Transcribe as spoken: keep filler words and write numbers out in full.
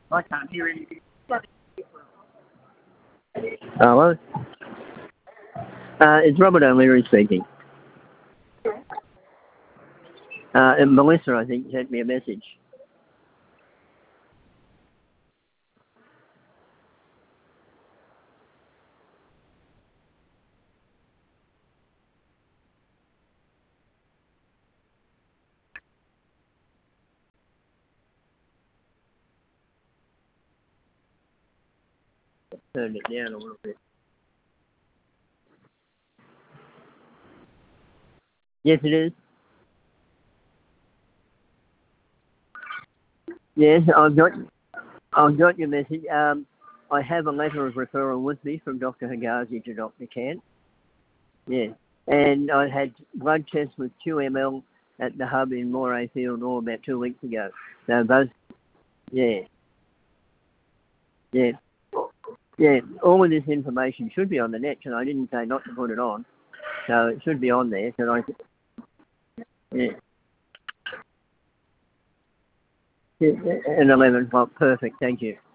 I can't hear anything. Hello? Uh, it's Robert O'Leary speaking. Uh, and Melissa, I think, sent me a message. Turned it down a little bit. Yes, it is. Yes, I've got, I've got your message. Um, I have a letter of referral with me from Doctor Hagazi to Doctor Kent. Yeah. And I had blood tests with two milliliters at the hub in Moray Field all about two weeks ago. So both, yeah, yeah, yeah. All of this information should be on the net, and I didn't say not to put it on. So it should be on there. So I, yeah. yeah. And eleven o'clock, perfect. Thank you.